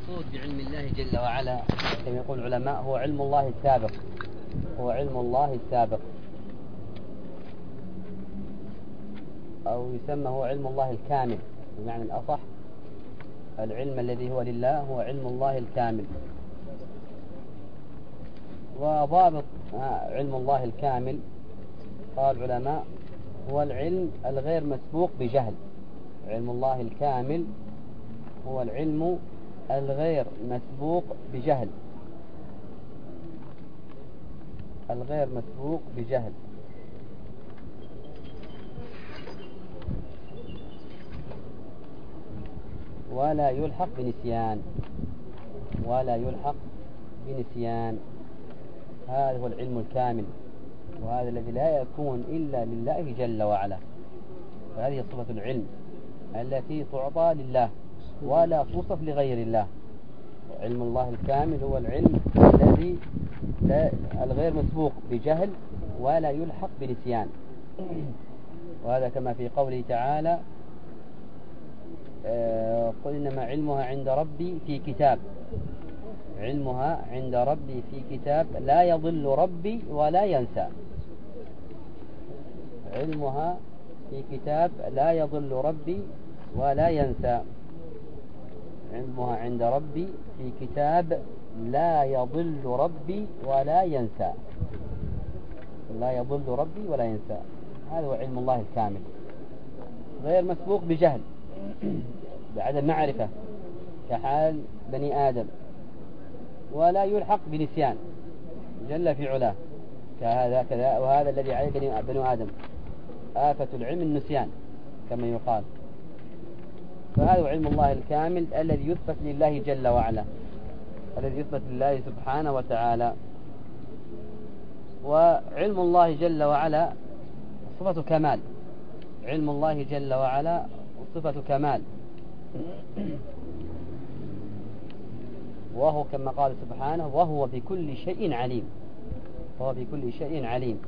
المقصود بعلم الله جل وعلا كما يقول العلماء هو علم الله السابق، هو علم الله السابق، أو يسمى هو علم الله الكامل. بمعنى الأصح العلم الذي هو لله هو علم الله الكامل. وضابط علم الله الكامل قال العلماء هو العلم الغير مسبوق بجهل. علم الله الكامل هو العلم الغير مسبوق بجهل، الغير مسبوق بجهل، ولا يلحق بنسيان، ولا يلحق بنسيان. هذا هو العلم الكامل، وهذا الذي لا يكون إلا لله جل وعلا. فهذه صفة العلم التي تعطى لله ولا توصف لغير الله. علم الله الكامل هو العلم الذي الغير مسبوق بجهل ولا يلحق بنسيان. وهذا كما في قوله تعالى قل إنما علمها عند ربي في كتاب، علمها عند ربي في كتاب لا يضل ربي ولا ينسى. علمها في كتاب لا يضل ربي ولا ينسى. علمها عند ربي في كتاب لا يضل ربي ولا ينسى، لا يضل ربي ولا ينسى. هذا هو علم الله الكامل، غير مسبوق بجهل بعدم معرفة كحال بني آدم، ولا يلحق بنسيان جل في علاه كهذا كذا. وهذا الذي عليه بنو آدم، آفة العلم النسيان كما يقال. فهذا هو علم الله الكامل الذي يثبت لله جل وعلا، الذي يثبت لله سبحانه وتعالى. وعلم الله جل وعلا صفة كمال، علم الله جل وعلا صفة كمال، وهو كما قال سبحانه وهو بكل شيء عليم، وهو بكل شيء عليم.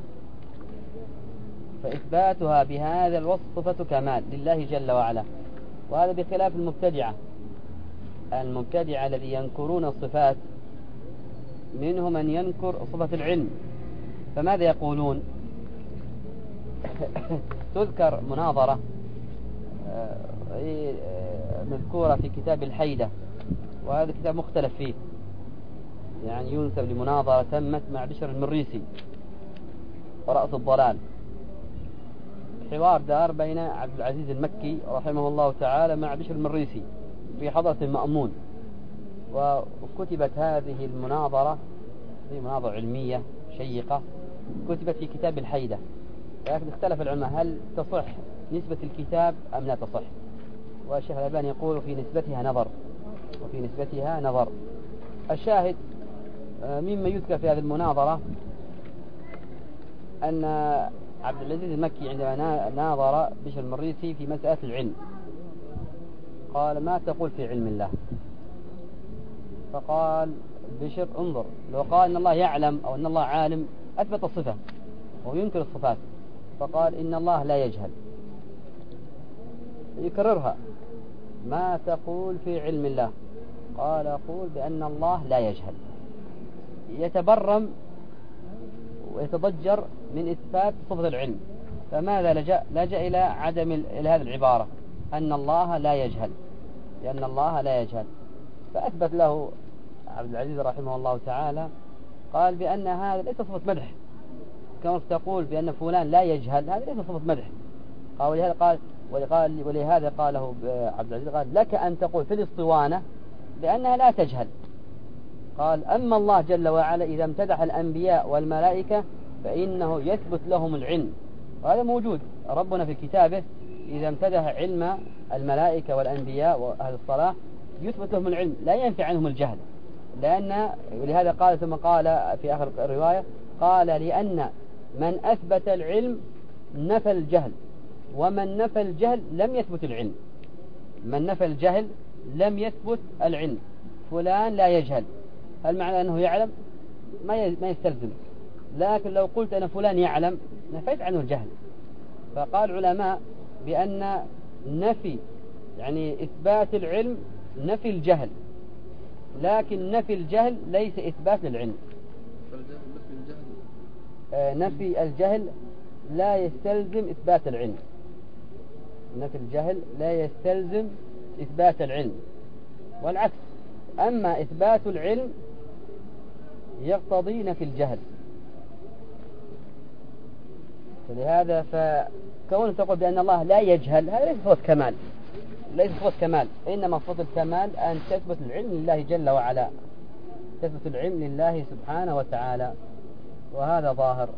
فإثباتها بهذا الوصف صفة كمال لله جل وعلا. وهذا بخلاف المبتدعة، المبتدعة الذي ينكرون الصفات، منهم من ينكر صفة العلم. فماذا يقولون؟ تذكر مناظرة مذكورة في كتاب الحيدة، وهذا كتاب مختلف فيه، يعني ينسب لمناظرة تمت مع بشر المريسي رأس الضلال. حوار دار بين عبد العزيز المكي رحمه الله تعالى مع بشر المريسي في حضرة المأمون. وكتبت هذه المناظرة، هي مناظرة علمية شيقة، كتبت في كتاب الحيدة. لكن اختلف العلماء هل تصح نسبة الكتاب أم لا تصح. والشيخ الألباني يقول في نسبتها نظر، وفي نسبتها نظر. الشاهد مما يذكر في هذه المناظرة أن عبد العزيز المكي عندما ناظر بشر المريسي في مسألة العلم قال ما تقول في علم الله؟ فقال بشر انظر، لو قال إن الله يعلم أو إن الله عالم أثبت الصفة وينكر الصفات. فقال إن الله لا يجهل، يكررها، ما تقول في علم الله؟ قال أقول بأن الله لا يجهل. يتبرم ويتضجر من إثبات صفة العلم. فماذا لجأ إلى إلى هذه العبارة أن الله لا يجهل، لأن الله لا يجهل. فأثبت له عبد العزيز رحمه الله تعالى، قال بأن هذا ليس صفة مدح، كما تقول بأن فلان لا يجهل، هذا ليس صفة مدح. ولهذا قاله عبد العزيز، قال لك أن تقول في الاسطوانة بأنها لا تجهل. قال أما الله جل وعلا إذا امتدح الأنبياء والملائكة فإنه يثبت لهم العلم، وهذا موجود. ربنا في كتابه إذا امتدح علم الملائكة والأنبياء وأهل الصلاة يثبت لهم العلم، لا ينفع عنهم الجهل. ولهذا قال ثم قال في آخر الرواية قال لأن من أثبت العلم نفى الجهل، ومن نفى الجهل لم يثبت العلم. من نفى الجهل لم يثبت العلم. فلان لا يجهل، هل معنى أنه يعلم؟ ما يستلزم. لكن لو قلت أن فلان يعلم نفيت عنه الجهل. فقال العلماء بأن نفي يعني إثبات العلم نفي الجهل، لكن نفي الجهل ليس إثبات للعلم. نفي الجهل لا يستلزم إثبات العلم. نفي الجهل لا يستلزم إثبات العلم، والعكس. أما إثبات العلم يقتضي نفي الجهل. فلهذا فكون تقول بأن الله لا يجهل هذا ليس صفة كمال، ليس صفة كمال، إنما صفة الكمال أن تثبت العلم لله جل وعلا، تثبت العلم لله سبحانه وتعالى، وهذا ظاهر.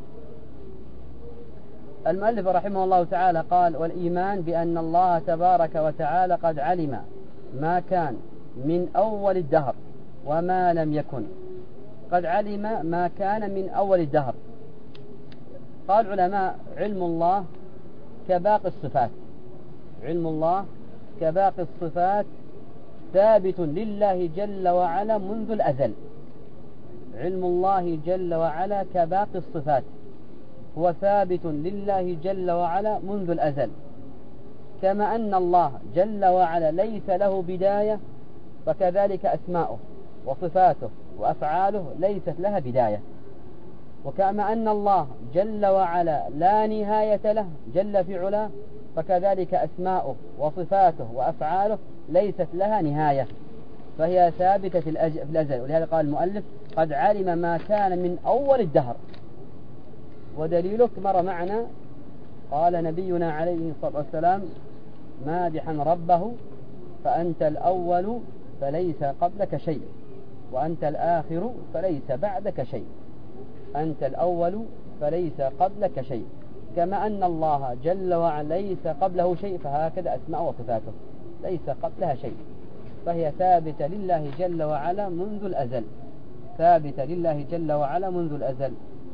المؤلف رحمه الله تعالى قال: والإيمان بأن الله تبارك وتعالى قد علم ما كان من أول الدهر وما لم يكن. قد علم ما كان من أول الدهر. قال العلماء: علم الله كباقي الصفات، علم الله كباقي الصفات ثابت لله جل وعلا منذ الأزل. علم الله جل وعلا كباقي الصفات هو ثابت لله جل وعلا منذ الأزل، كما أن الله جل وعلا ليس له بداية، فكذلك أسماؤه وصفاته وأفعاله ليست لها بداية. وكما أن الله جل وعلا لا نهاية له جل في علاه، فكذلك أسماؤه وصفاته وأفعاله ليست لها نهاية، فهي ثابتة في الأزل. ولهذا قال المؤلف: قد علم ما كان من أول الدهر. ودليلك مر معنا قال نبينا عليه الصلاة والسلام مادحا ربه: فأنت الأول فليس قبلك شيء، وأنت الآخر فليس بعدك شيء. أنت الأول فليس قبلك شيء، كما أن الله جل وعلا ليس قبله شيء، فهكذا أسماء وصفاته ليس قبلها شيء، فهي ثابتة لله جل وعلا منذ الأزل، ثابتة لله جل وعلا منذ الأزل.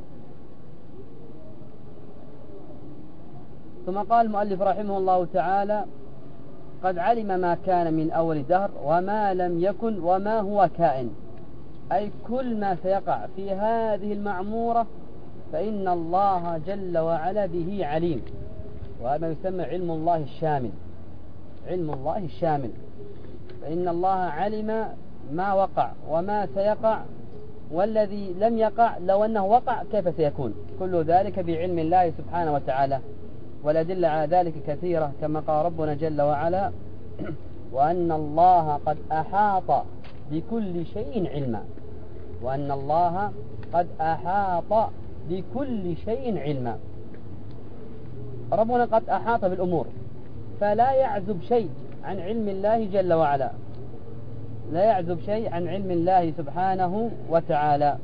ثم قال المؤلف رحمه الله تعالى: قد علم ما كان من أول الدهر وما لم يكن وما هو كائن، أي كل ما سيقع في هذه المعمورة فإن الله جل وعلا به عليم. وهذا يسمى علم الله الشامل، علم الله الشامل، فإن الله علم ما وقع وما سيقع، والذي لم يقع لو أنه وقع كيف سيكون، كل ذلك بعلم الله سبحانه وتعالى. والأدلة على ذلك كثيرة، كما قال ربنا جل وعلا: وأن الله قد أحاط بكل شيء علما. وأن الله قد أحاط بكل شيء علما. ربنا قد أحاط بالأمور، فلا يعزب شيء عن علم الله جل وعلا، لا يعزب شيء عن علم الله سبحانه وتعالى.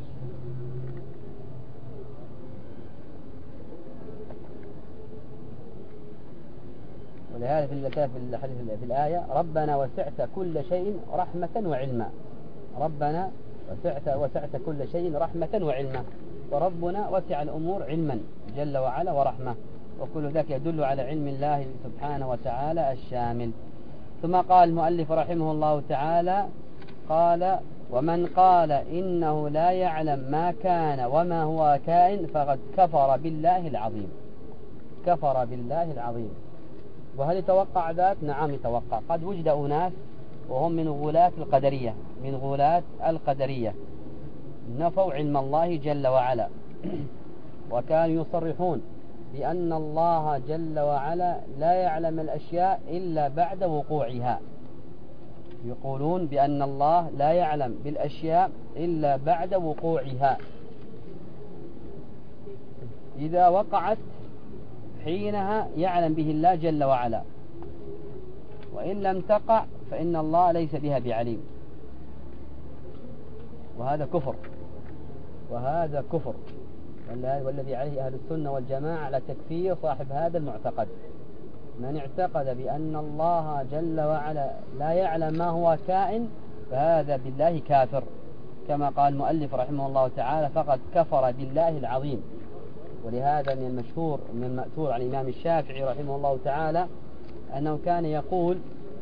ولهذا في الحديث في الآية: ربنا وسعت كل شيء رحمة وعلما. ربنا وسعت كل شيء رحمة وعلما، وربنا وسع الأمور علما جل وعلا ورحمة، وكل ذلك يدل على علم الله سبحانه وتعالى الشامل. ثم قال المؤلف رحمه الله تعالى: قال: ومن قال إنه لا يعلم ما كان وما هو كائن فقد كفر بالله العظيم. كفر بالله العظيم. وهل يتوقع ذلك؟ نعم يتوقع. قد وجد أناس وهم من غلاة القدرية، من غلاة القدرية، نفوا علم الله جل وعلا، وكانوا يصرحون بأن الله جل وعلا لا يعلم الأشياء إلا بعد وقوعها. يقولون بأن الله لا يعلم بالأشياء إلا بعد وقوعها، إذا وقعت حينها يعلم به الله جل وعلا، وإن لم تقع فإن الله ليس بها بعليم. وهذا كفر، وهذا كفر، والذي عليه أهل السنة والجماعة على تكفير صاحب هذا المعتقد. من اعتقد بأن الله جل وعلا لا يعلم ما هو كائن فهذا بالله كافر، كما قال المؤلف رحمه الله تعالى: فقد كفر بالله العظيم. ولهذا من المشهور من المأثور عن الإمام الشافعي رحمه الله تعالى أنه كان يقول: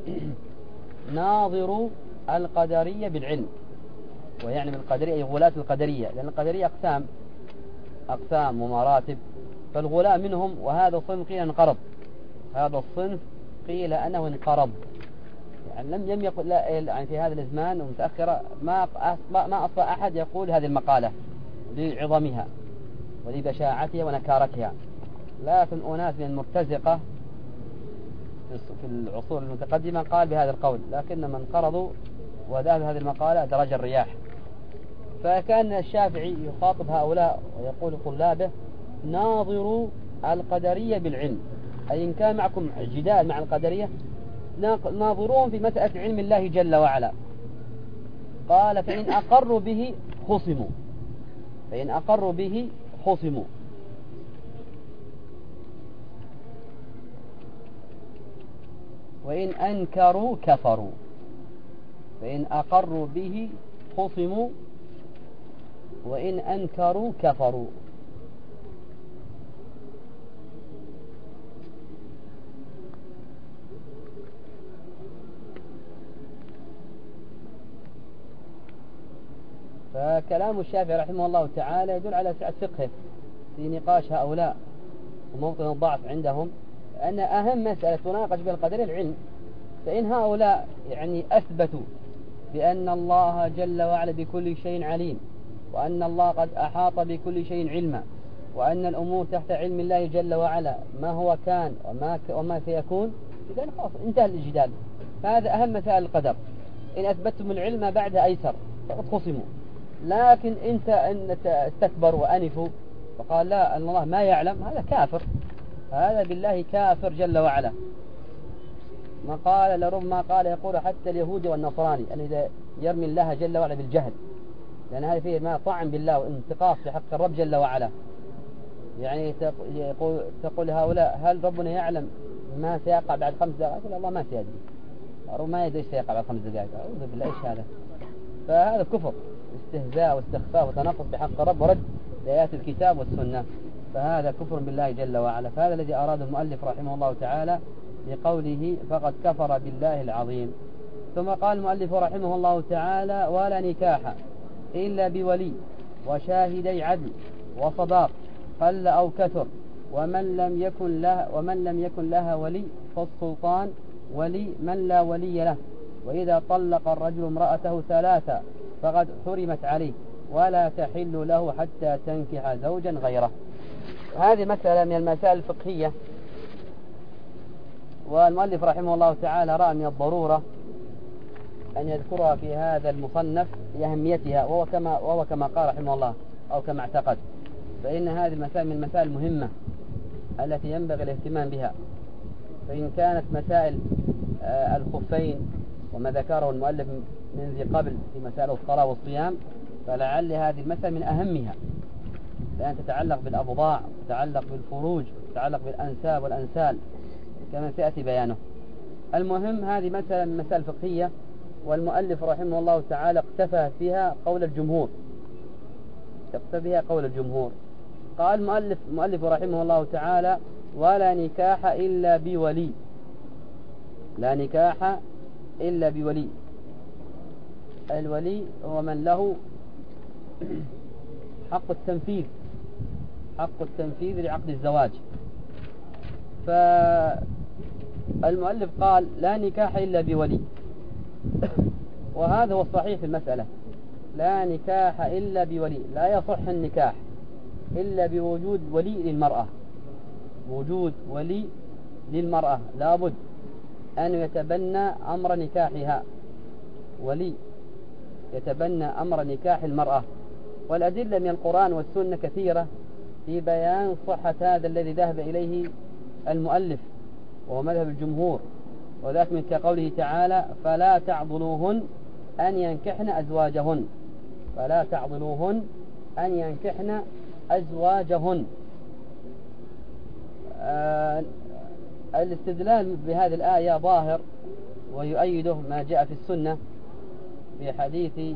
ناظروا القدرية بالعلم. ويعني بالقدرية أي غلاة القدرية، لأن القدرية أقسام ومراتب، فالغلاة منهم، وهذا الصنف قيل انقرض، هذا الصنف قيل أنه انقرض، يعني لم يقل لا يعني في هذا الزمان ومتأخرة ما أصبح أحد يقول هذه المقالة لعظمها ولبشاعتها ونكارتها، لكن أناس من المرتزقة في العصور المتقدمة قال بهذا القول، لكن من قرضوا وذهب هذه المقالة درج الرياح. فكان الشافعي يخاطب هؤلاء ويقول طلابه: ناظروا القدرية بالعلم، أي إن كان معكم جدال مع القدرية ناظروهم في مسألة علم الله جل وعلا. قال: فإن أقروا به خصموا، فإن أقروا به خصموا، وإن أنكروا كفروا. فإن أقروا به خصموا وإن أنكروا كفروا. فكلام الشافعي رحمه الله تعالى يدل على سعة فقهه في نقاش هؤلاء وموطن الضعف عندهم، أن أهم مسألة تناقش بها القدر العلم. فإن هؤلاء يعني أثبتوا بأن الله جل وعلا بكل شيء عليم، وأن الله قد أحاط بكل شيء علما، وأن الأمور تحت علم الله جل وعلا ما هو كان وما سيكون، إذن خلاص انتهى الجدال. هذا أهم مسائل القدر. إن أثبتتم العلم بعد أيسر فقد خصموا. لكن أنت استكبر وأنفوا فقال لا أن الله ما يعلم، هذا كافر، هذا بالله كافر جل وعلا. ما قال لربما قال يقول حتى اليهودي والنصراني أن إذا يرمي الله جل وعلا بالجهل، لأن هذا فيه ما طعن بالله وانتقاص في حق الرب جل وعلا. يعني تقول هؤلاء: هل ربنا يعلم ما سيقع بعد 5 دقائق؟ يقول الله ما سيدري، ما يدري سيقع بعد 5 دقائق. أعوذ بالله، إيش هذا؟ فهذا كفر، استهزاء واستخفاف وتنقص بحق الرب ورد لآيات الكتاب والسنة، فهذا كفر بالله جل وعلا. فهذا الذي أراده المؤلف رحمه الله تعالى بقوله: فقد كفر بالله العظيم. ثم قال المؤلف رحمه الله تعالى: ولا نكاح إلا بولي وشاهدي عدل وصداق قل أو كثر، ومن لم يكن لها ولي فالسلطان ولي من لا ولي له. وإذا طلق الرجل امرأته 3 فقد حرمت عليه ولا تحل له حتى تنكح زوجا غيره. هذه مسألة من المسائل الفقهية، والمؤلف رحمه الله تعالى رأى من الضرورة أن يذكرها في هذا المصنف لأهميتها، وهو كما قال رحمه الله أو كما اعتقد، فإن هذه المسائل من المسائل المهمة التي ينبغي الاهتمام بها. فإن كانت مسائل الخفين وما ذكره المؤلف من ذي قبل في مسائل الصلاة والصيام، فلعل هذه المسألة من أهمها، لأن تتعلق بالأبضاع، تتعلق بالفروج، تتعلق بالأنساب والأنسال كما سيأتي بيانه. المهم هذه مسألة من مسائل فقهية، والمؤلف رحمه الله تعالى اقتفى فيها قول الجمهور، قال المؤلف رحمه الله تعالى: ولا نكاح إلا بولي. لا نكاح إلا بولي. الولي هو من له حق التنفيذ لعقد الزواج. فالمؤلف قال: لا نكاح إلا بولي، وهذا هو الصحيح في المسألة. لا نكاح إلا بولي، لا يصح النكاح إلا بوجود ولي للمرأة. وجود ولي للمرأة، لابد أن يتبنى أمر نكاحها، ولي يتبنى أمر نكاح المرأة. والأدلة من القرآن والسنة كثيرة في بيان صحة هذا الذي ذهب إليه المؤلف، وهو مذهب الجمهور، وذلك من كقوله تعالى: فلا تعضلوهن أن ينكحن أزواجهن. فلا تعضلوهن أن ينكحن أزواجهن. الاستدلال بهذه الآية ظاهر، ويؤيده ما جاء في السنة في حديث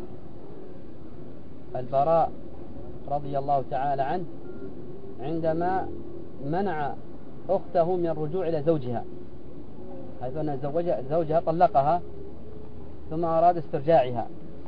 البراء رضي الله تعالى عنه عندما منع أخته من الرجوع إلى زوجها، حيث أن زوجها طلقها ثم أراد استرجاعها،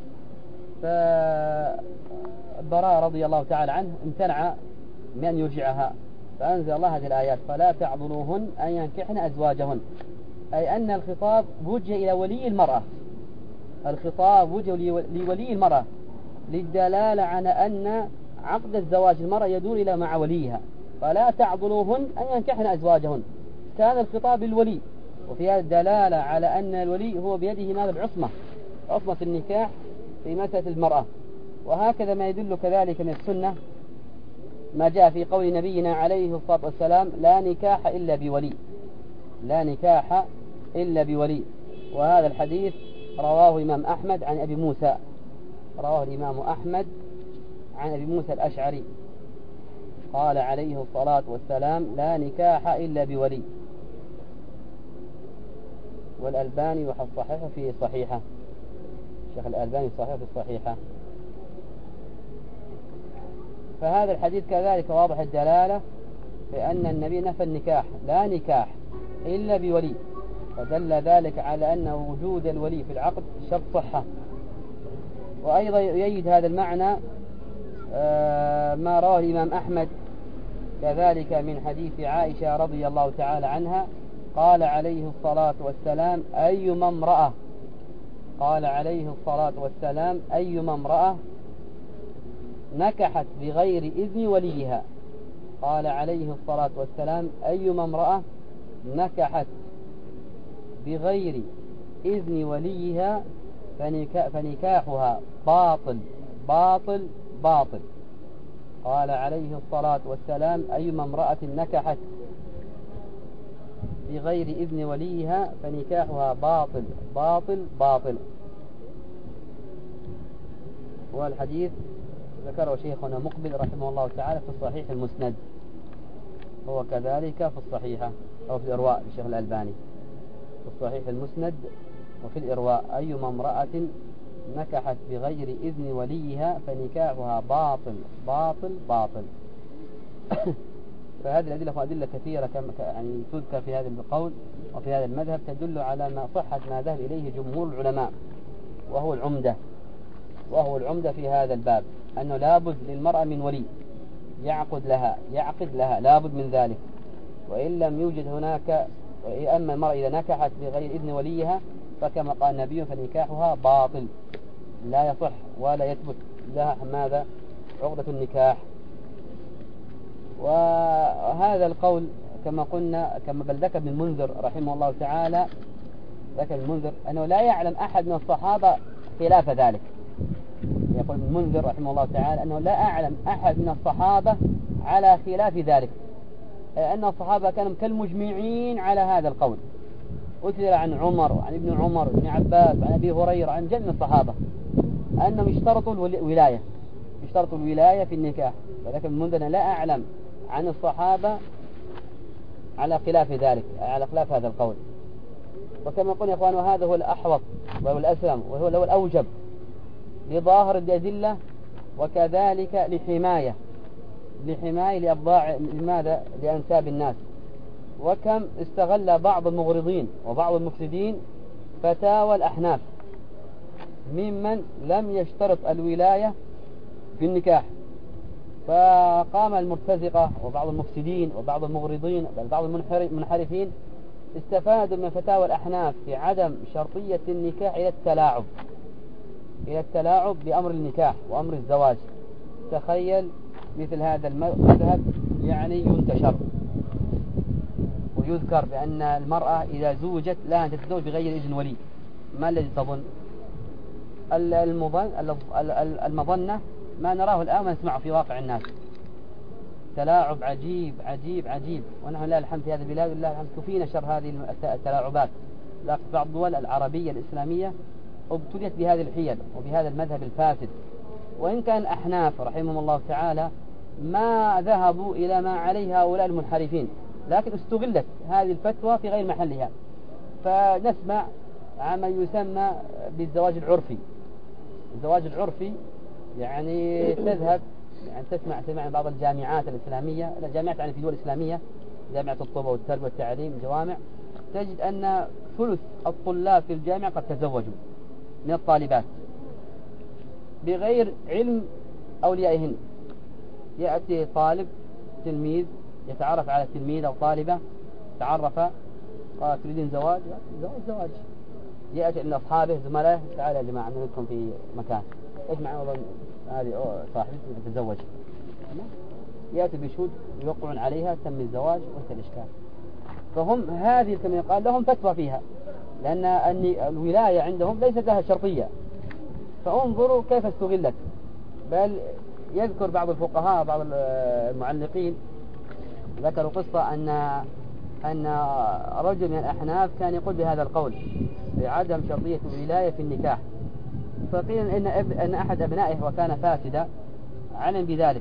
فالبراء رضي الله تعالى عنه امتنع من أن يرجعها، فأنزل الله هذه الآيات: فلا تعضلوهن أن ينكحن أزواجهن. أي أن الخطاب وجه إلى ولي المرأة، الخطاب وجه لولي المرأة للدلالة على أن عقد الزواج المرأة يدور إلى مع وليها، فلا تعضلوهن أن ينكحن أزواجهن. كان الخطاب للولي، وفي هذا الدلالة على أن الولي هو بيده ماذا؟ العصمة، عصمة النكاح في مسألة المرأة. وهكذا ما يدل كذلك من السنة ما جاء في قول نبينا عليه الصلاة والسلام: لا نكاح إلا بولي، لا نكاح إلا بولي. وهذا الحديث رواه الإمام أحمد عن أبي موسى، رواه الإمام أحمد عن أبي موسى الأشعري قال عليه الصلاة والسلام: لا نكاح إلا بولي. والألباني صححه في صحيحة، الشيخ الألباني صحيح في الصحيحة. فهذا الحديث كذلك واضح الدلالة بأن النبي نفى النكاح، لا نكاح إلا بولي، فدل ذلك على أن وجود الولي في العقد شرط صحة. وأيضا يؤيد هذا المعنى ما رواه الإمام أحمد كذلك من حديث عائشة رضي الله تعالى عنها قال عليه الصلاة والسلام: أيما امرأة، قال عليه الصلاة والسلام: أيما امرأة نكحت بغير إذن وليها، قال عليه الصلاة والسلام: أيما امرأة نكحت بغير إذن وليها فنكاحها باطل باطل باطل. قال عليه الصلاة والسلام: أيما امرأة نكحت بغير إذن وليها فنكاحها باطل باطل باطل. والحديث ذكره شيخنا مقبل رحمه الله تعالى في الصحيح المسند، هو كذلك في الصحيحة أو في الإرواء للشيخ الألباني، في الصحيح المسند وفي الإرواء: أيما امرأة نكحت بغير إذن وليها فنكاحها باطل باطل باطل. فهذه الأدلة أدلة كثيرة يعني تذكر في هذا القول وفي هذا المذهب تدل على ما صحة ما ذهب إليه جمهور العلماء، وهو العمدة في هذا الباب، أنه لابد للمرأة من ولي يعقد لها لابد من ذلك. وإن لم يوجد هناك، أما المرأة إذا نكحت بغير إذن وليها فكما قال النبي فنكاحها باطل، لا يصح ولا يثبت لها ماذا؟ عقدة النكاح. وهذا القول كما قلنا بل ذكر ابن المنذر رحمه الله تعالى، ذكر المنذر أنه لا يعلم أحد من الصحابة خلاف ذلك. يقول ابن المنذر رحمه الله تعالى أنه لا أعلم أحد من الصحابة على خلاف ذلك، أن الصحابة كانوا كالمجمعين على هذا القول. أثر عن عمر وعن ابن عمر وابن عباس وعن أبي هريرة عن جميع الصحابة أنهم اشترطوا الولاية في النكاح، ولكن ابن المنذر لا أعلم عن الصحابة على خلاف ذلك، على خلاف هذا القول. وكما قلنا يا إخوان وهذا هو الأحوط وهو الأسلم وهو الأوجب لظاهر الأدلة، وكذلك لحماية لأبضاع لماذا؟ لأنساب الناس. وكم استغل بعض المغرضين وبعض المفسدين فتاوى الأحناف ممن لم يشترط الولاية في النكاح، فقام المرتزقة وبعض المفسدين وبعض المغرضين وبعض المنحرفين استفادوا من فتاوى الأحناف في عدم شرطية النكاح إلى التلاعب بأمر النكاح وأمر الزواج. تخيل مثل هذا المذهب يعني ينتشر ويذكر بأن المرأة إذا زوجت لها أن تتزوج بغير إذن ولي. ما الذي تظن؟ المظنة ما نراه الآن ونسمعه في واقع الناس، تلاعب عجيب عجيب عجيب. ونحن لا الحمد في هذه البلاد لله الحمد كفينا شر هذه التلاعبات. لكن بعض الدول العربية الإسلامية ابتليت بهذه الحيل وبهذا المذهب الفاسد. وإن كان الأحناف رحمهم الله تعالى ما ذهبوا إلى ما عليه هؤلاء المنحرفين، لكن استغلت هذه الفتوى في غير محلها. فنسمع عما يسمى بالزواج العرفي. الزواج العرفي يعني تذهب يعني تسمع بعض الجامعات الإسلامية، الجامعات يعني في دول إسلامية، جامعة الطب والتربية والتعليم جوامع، تجد أن ثلث الطلاب في الجامعة قد تزوجوا من الطالبات بغير علم أوليائهن. يأتي تلميذ يتعرف على تلميذ أو طالبة، تعرف قال تريدين زواج؟ زواج. يأتي عند أصحابه زملائه، تعالوا يا جماعة نريدكم في مكان، إيش معنى والله هذه صاحبتي تتزوج؟ يأتي بشهود يوقعون عليها تم الزواج وانتهى الإشكال. فهم هذه كما يقال لهم فتوى فيها، لأن الولاية عندهم ليست لها شرطية. فانظروا كيف استغلت. بل يذكر بعض الفقهاء بعض المعلقين ذكروا قصة أن رجل من الأحناف كان يقول بهذا القول بعدم شرطية الولاية في النكاح. فقيل أن أحد أبنائه وكان فاسدا علم بذلك،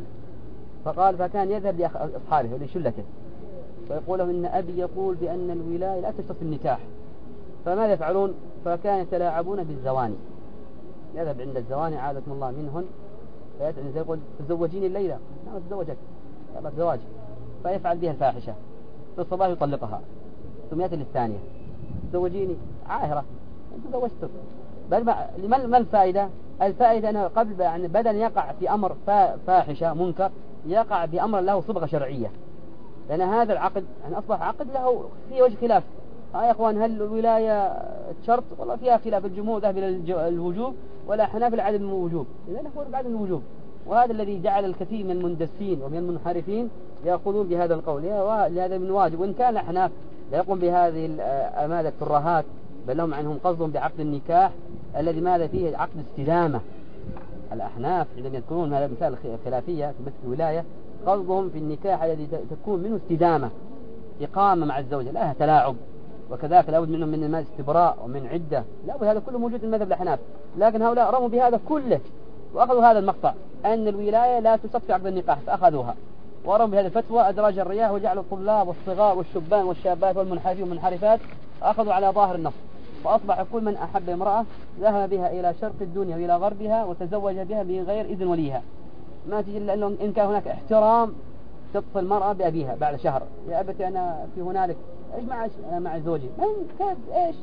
فكان يذهب لأصحابه ولشلته فيقول لهم إن أبي يقول بأن الولاية لا تشترط في النكاح، فماذا يفعلون؟ فكانوا يتلاعبون بالزواني، يذهب عند الزواني عادكم الله منهن، فيقول تزوجيني الليلة، نعم تزوجك، يلا الزواج، فيفعل بها الفاحشة، في الصباح يطلقها، ثم يأتي للثانية تزوجيني، عاهرة أنت تزوجتك. بل ما الفائدة؟ الفائدة أنه قبل يعني بدل يقع في أمر فاحشة منكر يقع بأمر له صبغة شرعية، لأن هذا العقد يعني أصبح عقد له في وجه خلاف. يا أخوان هل الولاية شرط؟ والله فيها خلاف، الجمهور ذهب إلى الوجوب ولا حنابلة عدم الوجوب، إذا نقول بعدم الوجوب. وهذا الذي جعل الكثير من المندسين ومن المنحرفين يأخذون بهذا القول، لهذا من واجب. وإن كان الأحناف لا يقوم بهذه الأمالة الترهات، بل لهم عنهم قصدهم بعقد النكاح الذي ماذا فيه عقد استدامة. الأحناف عندما يذكرون هذا المثال الخلافية في مثل الولاية قصدهم في النكاح الذي تكون منه استدامة، إقامة مع الزوجة، لا تلاعب. وكذلك لابد منهم من استبراء ومن عدة، لابد هذا كله موجود في المذهب الأحناف. لكن هؤلاء رموا بهذا كله وأخذوا هذا المقطع أن الولاية لا تصف في عقد النكاح، فأخذوها ورموا بهذه الفتوى أدراج الرياح، وجعلوا الطلاب والصغار والشبان والشابات والمنحرفين والمنحرفات أخذوا على ظاهر النص، فأصبح كل من أحب امرأة ذهب بها إلى شرق الدنيا وإلى غربها وتزوج بها بغير إذن وليها. ما تجي إلا أنه إن كان هناك احترام تطفى المرأة بأبيها بعد شهر، يا أبتي أنا في هنالك إيش معش أنا مع زوجي، من كيف إيش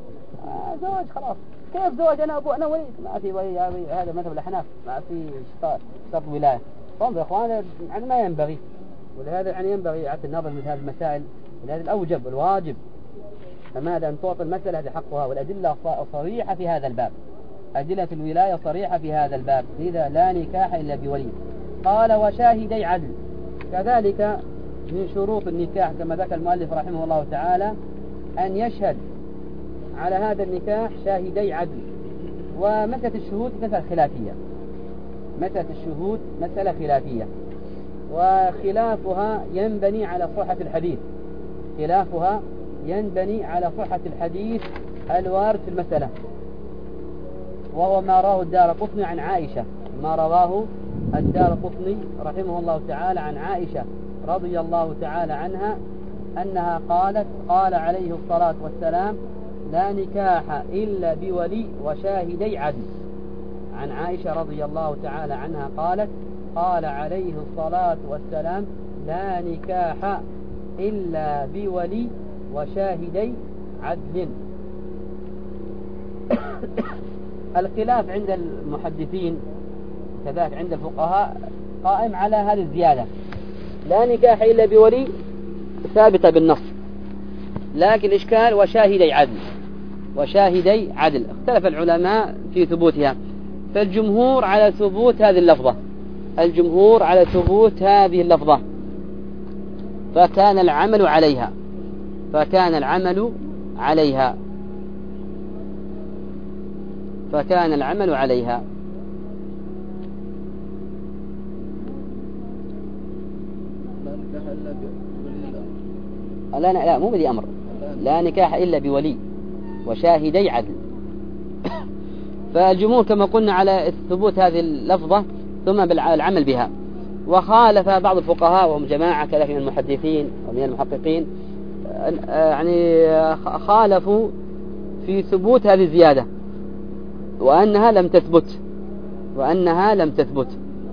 زوج خلاص، كيف زوج أنا أبو أنا ولي، ما في ولي. هذا مذهب الأحناف، ما في شرط ولاية. فانظر يا إخوان يعني ما ينبغي، ولهذا يعني ينبغي إعادة النظر مثل هذه المسائل، ولهذا الأوجب الواجب فماذا أن تعطي المسألة بحقها، والأدلة صريحة في هذا الباب، أدلة الولاية صريحة في هذا الباب، لذا لا نكاح إلا بولي. قال وشاهدي عدل، كذلك من شروط النكاح كما ذكر المؤلف رحمه الله تعالى أن يشهد على هذا النكاح شاهدي عدل. ومسألة الشهود مسألة خلافية، مسألة الشهود مسألة خلافية، وخلافها ينبني على صحة الحديث، خلافها ينبني على صحة الحديث الوارد في المسألة، وهو ما رواه الدارقطني عن عائشة، ما رواه الدارقطني رحمه الله تعالى عن عائشة رضي الله تعالى عنها أنها قالت قال عليه الصلاة والسلام لا نكاح إلا بولي وشاهدي عدل. عن عائشة رضي الله تعالى عنها قالت قال عليه الصلاة والسلام لا نكاح إلا بولي وشاهدي عدل. الخلاف عند المحدثين كذلك عند الفقهاء قائم على هذه الزيادة، لا نكاح إلا بولي ثابتة بالنص، لكن إشكال وشاهدي عدل، وشاهدي عدل اختلف العلماء في ثبوتها. فالجمهور على ثبوت هذه اللفظة، الجمهور على ثبوت هذه اللفظة، فكان العمل عليها، فكان العمل عليها، فكان العمل عليها. لا مو بدي أمر، لا نكاح إلا بولي وشاهدي عدل. فالجمهور كما قلنا على ثبوت هذه اللفظة ثم بالعمل بها. وخالف بعض الفقهاء وهم جماعة كذا من المحدثين ومن المحققين يعني خالفوا في ثبوت هذه الزيادة وأنها لم تثبت، وأنها لم تثبت،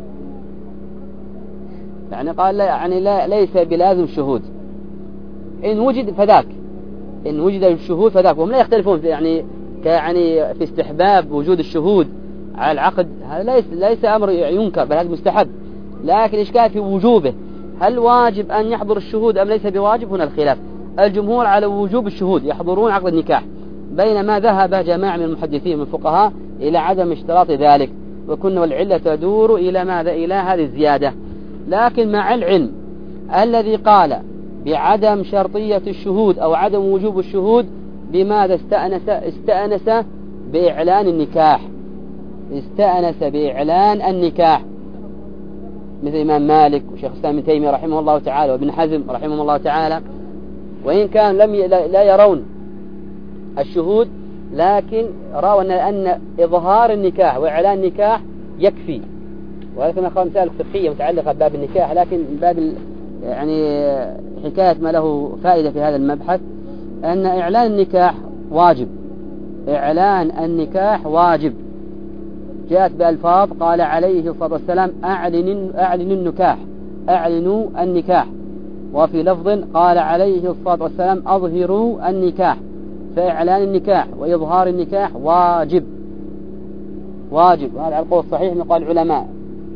يعني قال يعني لا ليس بلازم شهود، إن وجد فذاك، إن وجد الشهود فذاك. وهم لا يختلفون يعني في استحباب وجود الشهود على العقد، هذا ليس أمر ينكر بل هذا مستحب، لكن إشكال في وجوبه، هل واجب أن يحضر الشهود أم ليس بواجب؟ هنا الخلاف. الجمهور على وجوب الشهود يحضرون عقد النكاح، بينما ذهب جماعة من المحدثين من الفقهاء إلى عدم اشتراط ذلك، وكنا والعلة تدور إلى ماذا؟ إلى هذه الزيادة. لكن مع العلم الذي قال بعدم شرطية الشهود أو عدم وجوب الشهود بماذا استأنس بإعلان النكاح، استأنس بإعلان النكاح، مثل الإمام مالك وشيخ الإسلام ابن تيمية رحمه الله تعالى وابن حزم رحمه الله تعالى، وإن كان لا يرون الشهود، لكن رأوا أن إظهار النكاح وإعلان النكاح يكفي. وهذا كما قال مسائل فقهية متعلقة بباب النكاح، لكن باب يعني حكاية ما له فائدة في هذا المبحث أن إعلان النكاح واجب، إعلان النكاح واجب. جاءت بألفاظ قال عليه الصلاة والسلام أعلن النكاح، أعلنوا النكاح. وفي لفظ قال عليه الصلاة والسلام أظهروا النكاح. فإعلان النكاح وإظهار النكاح واجب، واجب، وهذا على القول الصحيح من قال العلماء،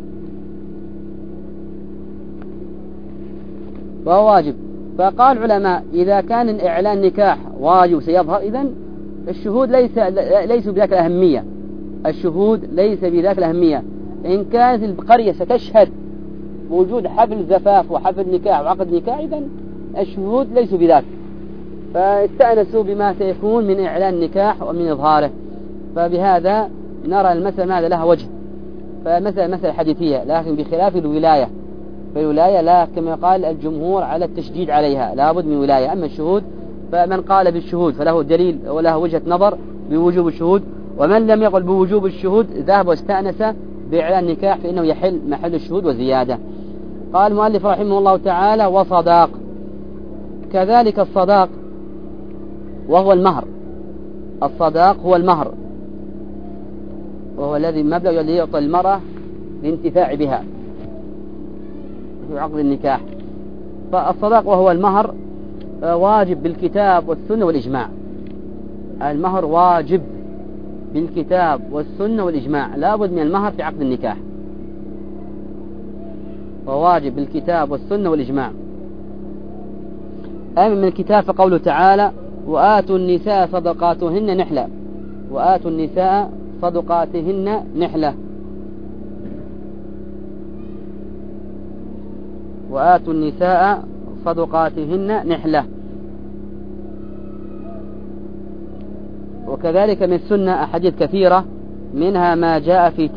فهو واجب. فقال العلماء إذا كان إعلان النكاح واجب سيظهر، إذن الشهود ليسوا بذاك الأهمية، الشهود ليس بذاك الأهمية. إن كانت القرية ستشهد وجود حفل زفاف وحفل نكاح وعقد نكاح، إذن الشهود ليسوا بذاك، فاستأنسوا بما سيكون من إعلان النكاح ومن إظهاره. فبهذا نرى المسألة ماذا لها وجه، فمسألة حديثية، لكن بخلاف الولاية، فالولاية لا، كما قال الجمهور على التشديد عليها، لا بد من ولاية. أما الشهود فمن قال بالشهود فله دليل وله وجهة نظر بوجوب الشهود، ومن لم يقل بوجوب الشهود ذهب واستأنس بإعلان النكاح فإنه يحل محل الشهود وزيادة. قال المؤلف رحمه الله تعالى وصداق، كذلك الصداق وهو المهر، الصداق هو المهر، وهو الذي المبلغ الذي يعطى المرأة للانتفاع بها في عقد النكاح. فالصداق وهو المهر واجب بالكتاب والسنة والإجماع، المهر واجب بالكتاب والسنة والإجماع، لا بد من المهر في عقد النكاح، وواجب بالكتاب والسنة والإجماع. أما من الكتاب فقوله تعالى وآتوا النساء صدقاتهن نحلة، وآتوا النساء صدقاتهن نحلة، وآتوا النساء صدقاتهن نحلة. وكذلك من السنة أحاديث كثيرة، منها ما جاء في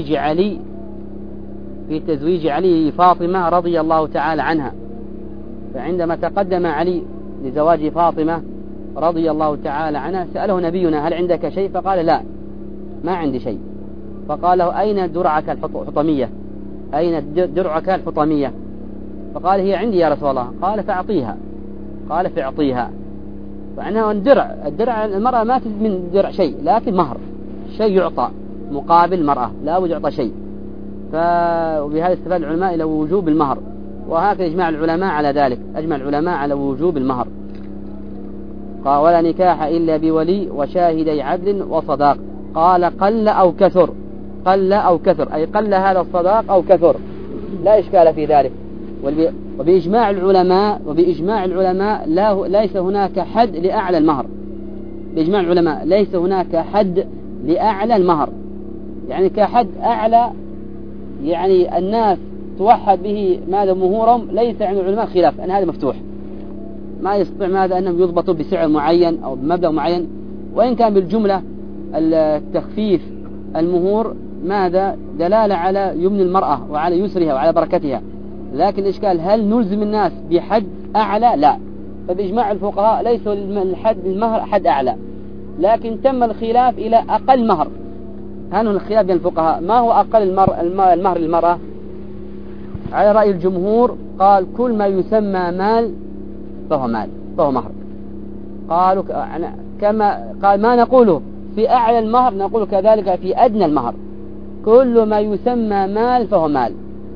تزويج علي فاطمة رضي الله تعالى عنها، فعندما تقدم علي لزواج فاطمة رضي الله تعالى عنها سأله نبينا هل عندك شيء؟ فقال لا، ما عندي شيء. فقال له أين درعك الحطمية؟ أين درعك الحطمية؟ فقال هي عندي يا رسول الله. قال فأعطيها. قال فأعطيها. فعناه الدرع المرأة ما تجد من درع شيء، لكن مهر شيء يعطى مقابل المرأة، لا بد يعطى شيء. وبهذا استفاد العلماء إلى وجوب المهر، وهكذا اجمع العلماء على ذلك، أجمع العلماء على وجوب المهر. قال ولا نكاح إلا بولي وشاهدي عدل وصداق. قال قل أو كثر، قل أو كثر، أي قل هذا الصداق أو كثر، لا إشكال في ذلك. وبإجماع العلماء ليس هناك حد لأعلى المهر، بإجماع العلماء ليس هناك حد لأعلى المهر، يعني كحد أعلى يعني الناس توحد به ماذا مهورهم، ليس عند العلماء خلاف أن هذا مفتوح، ما يستطيع ماذا أنهم يضبطوا بسعر معين أو بمبلغ معين. وإن كان بالجملة التخفيف المهور ماذا دلالة على يمن المرأة وعلى يسرها وعلى بركتها، لكن الإشكال هل نلزم الناس بحد أعلى؟ لا. فبإجماع الفقهاء ليس الحد المهر حد أعلى، لكن تم الخلاف إلى أقل مهر. هل الخلاف بين الفقهاء ما هو أقل المهر للمرأة؟ على رأي الجمهور قال كل ما يسمى مال فهو مال، فهو مهر. قالوا كما قال ما نقوله في أعلى المهر نقول كذلك في أدنى المهر، كل ما يسمى مال فهو مال.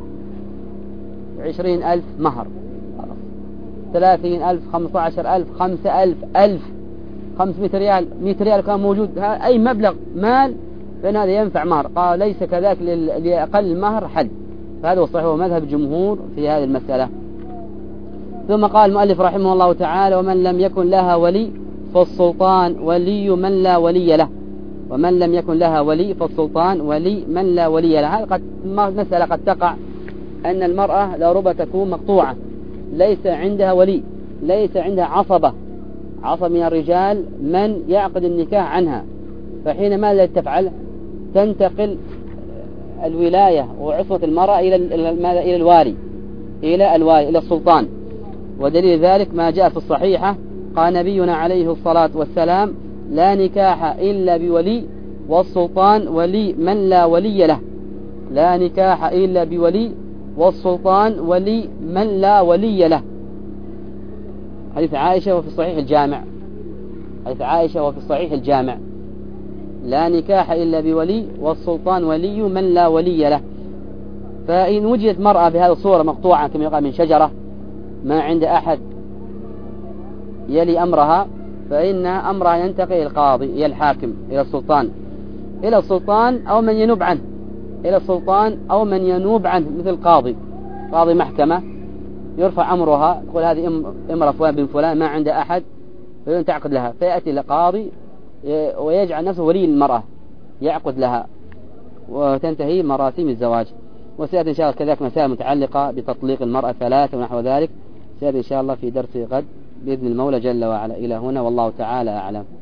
20,000 مهر، 30,000، 15,000، 5,000، 1,000، 500 ريال، 100 ريال كان موجود، أي مبلغ مال فإن هذا ينفع مهر. قال ليس كذلك لأقل المهر حد. فهذا هو الصحيح ومذهب الجمهور في هذه المسألة. ثم قال المؤلف رحمه الله تعالى: ومن لم يكن لها ولي فالسلطان ولي من لا ولي له. ومن لم يكن لها ولي فالسلطان ولي من لا ولي له. هذه مسألة قد تقع، أن المرأة لربما تكون مقطوعة، ليس عندها ولي، ليس عندها عصبة من الرجال من يعقد النكاح عنها، فحين ماذا تفعل؟ تنتقل الولاية وعصمة المرأة إلى الوالي، إلى السلطان. ودليل ذلك ما جاء في الصحيحة، قال نبينا عليه الصلاة والسلام: لا نكاح إلا بولي والسلطان ولي من لا ولي له. لا نكاح إلا بولي والسلطان ولي من لا ولي له. حديث عائشة وفي صحيح الجامع. حديث عائشة وفي صحيح الجامع: لا نكاح إلا بولي والسلطان ولي من لا ولي له. فإن وجدت مرأة بهذه الصورة مقطوعة كما يقال من شجرة، ما عند أحد يلي أمرها، فإن أمرها ينتقل إلى القاضي، إلى الحاكم، إلى السلطان أو من ينوب عنه، إلى السلطان أو من ينوب عنه، مثل قاضي محكمة يرفع أمرها، يقول هذه امرأة فلان بن فلان ما عند أحد تعقد لها، فيأتي لقاضي ويجعل نفسه ولي المرأة يعقد لها وتنتهي مراسم الزواج. وسيأتي إن شاء الله كذلك مسائل متعلقة بتطليق المرأة 3 ونحو ذلك، سيأتي إن شاء الله في درس غد بإذن المولى جل وعلا. إلى هنا والله تعالى أعلم.